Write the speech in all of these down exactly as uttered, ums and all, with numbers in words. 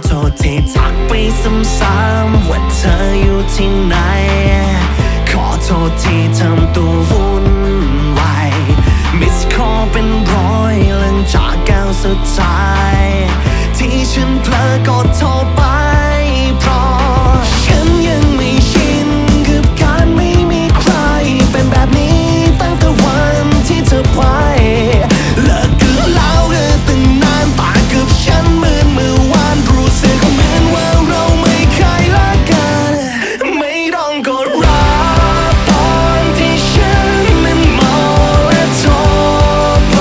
โทษที่ทักไปซ้ำๆว่าเธออยู่ที่ไหนขอโทษที่ทำตัววุ่นวายมิสคอลเป็นร้อยหลังจากก้าวสุดท้ายที่ฉันเผลอกดโทรไปเพราะฉันยังไม่ชินกับการไม่มีใครเป็นแบบนี้ตั้งแต่วันที่เธอไปเลิกกันแล้วก็ตั้งนานต่างกับฉันเหมือนเมื่อวานรู้สึกเหมือนว่าเราไม่เคยรักกันไม่ต้องกดรับตอนที่ฉันนั้นเมาและโทรไป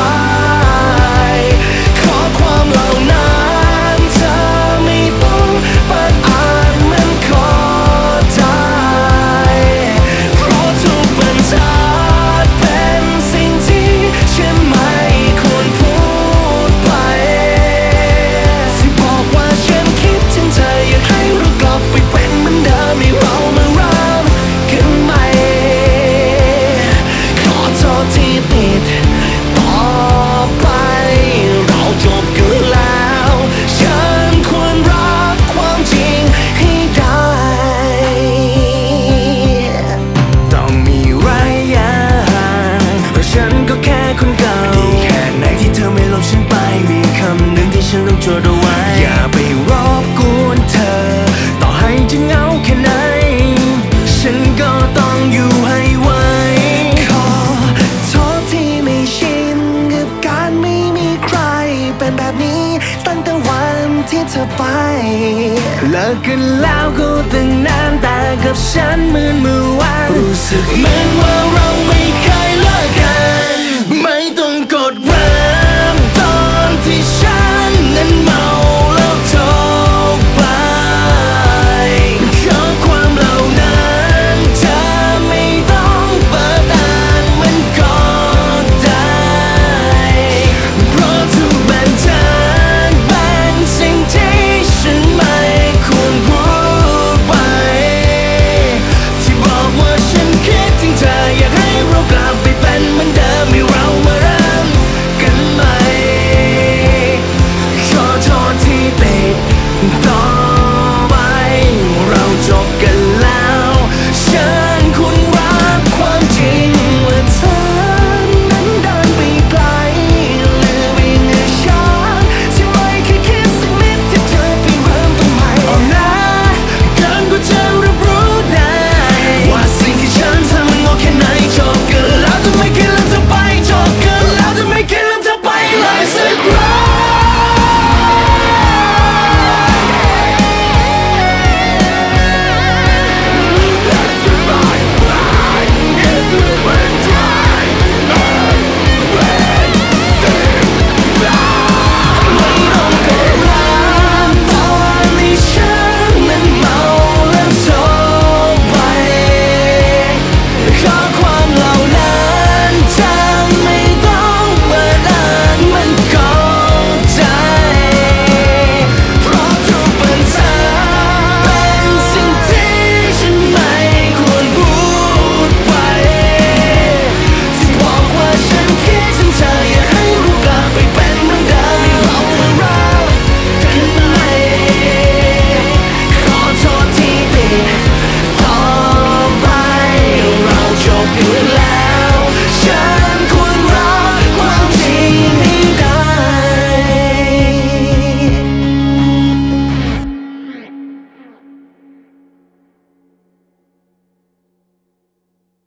ขอความเหล่านั้นเธอไม่ต้องเปิดอ่านมันก็ได้เพราะทุกบรรทัดเป็นสิ่งที่ฉันไม่ควรพูดไปที่บอกว่าฉันคิดถึงเธออยากให้เรากลับไปเป็นเหมือนเดิมให้เรามารักกันใหม่ขอโทษที่ผิดต่อไปเราจบกันแล้วฉันควรรับความจริงให้ได้ต้องมีระยะห่างเพราะฉันก็แค่คนเก่าดีแค่ไหนที่เธอไม่ลบฉันไปมีคำหนึ่งที่ฉันต้องจดเอาไว้อย่าไปรบกวนเธอต่อให้จะเหงาแค่ไหนฉันก็ต้องอยู่ให้ไหวขอโทษที่ไม่ชินกับการไม่มีใครเป็นแบบนี้ตั้งแต่วันที่เธอไปเลิกกันแล้วก็ตั้งนานแต่กับฉันเหมือนเมื่อวานรู้สึกเหมือน